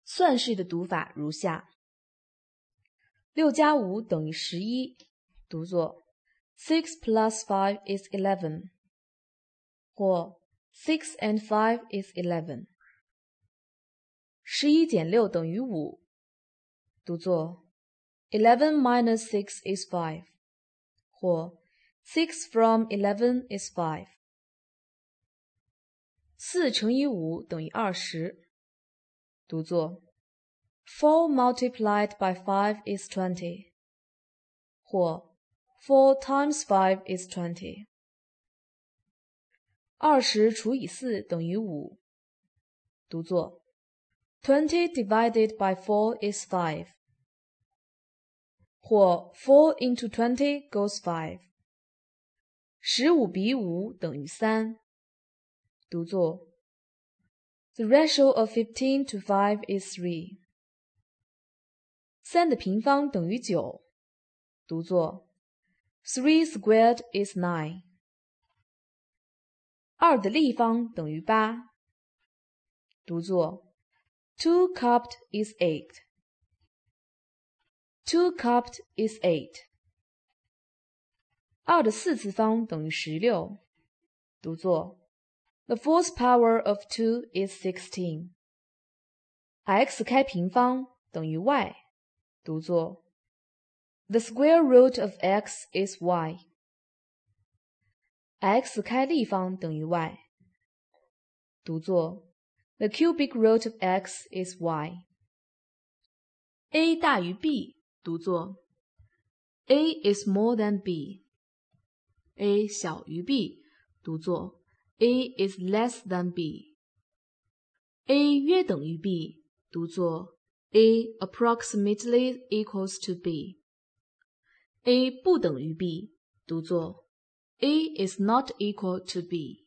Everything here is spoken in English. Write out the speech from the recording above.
算式的读法如下：6加5等于11，读作 6 plus 5 is 11，或 6 and 5 is 11。11减6等于5，读作 11 minus 6 is 5，或 6 from 11 is 5。4乘以5等于20，读作 4 multiplied by 5 is 20，或 4 times 5 is 20。20除以4等于5，读作 20 divided by 4 is 5，或4 into 20 goes 5。15比5等于3，读作 The ratio of 15 to 5 is 3。3的平方等于9，读作 3 squared is 9。2的立方等于8，读作 2 cupped is 8。2 cupped is 8。2的4次方等于16，读作 The fourth power of 2 is 16。x 开平方等于 y，读作 The square root of x is y。x 开立方等于 y，读作 The cubic root of x is y。a 大于 b，读作 a is more than b。a 小于 b，读作 a is less than b。a 约等于 b，读作 a approximately equals to b。a 不等于 b，读作 a is not equal to b。